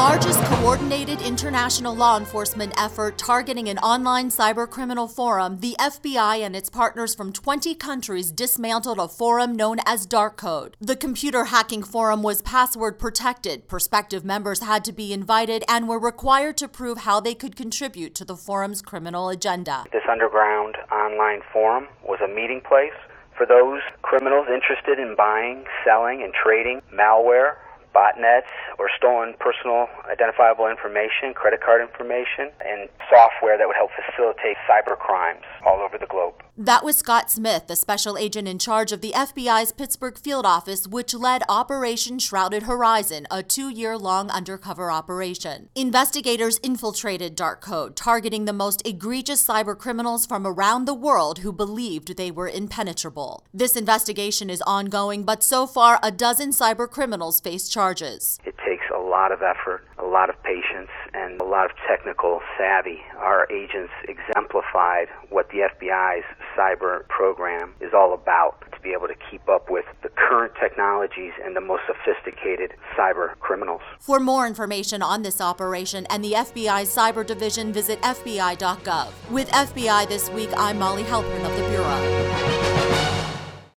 largest coordinated international law enforcement effort targeting an online cybercriminal forum, the FBI and its partners from 20 countries dismantled a forum known as Dark Code. The computer hacking forum was password protected. Prospective members had to be invited and were required to prove how they could contribute to the forum's criminal agenda. This underground online forum was a meeting place for those criminals interested in buying, selling, and trading malware, botnets, or stolen personal identifiable information, credit card information, and software that would help facilitate cyber crimes all over the globe. That was Scott Smith, the special agent in charge of the FBI's Pittsburgh field office, which led Operation Shrouded Horizon, a 2-year-long undercover operation. Investigators infiltrated Dark Code, targeting the most egregious cyber criminals from around the world who believed they were impenetrable. This investigation is ongoing, but so far a dozen cyber criminals face charges. It takes a lot of effort, a lot of patience, and a lot of technical savvy. Our agents exemplified what the FBI's cyber program is all about, to be able to keep up with the current technologies and the most sophisticated cyber criminals. For more information on this operation and the FBI Cyber Division, visit FBI.gov. With FBI This Week, I'm Molly Halpern of the Bureau.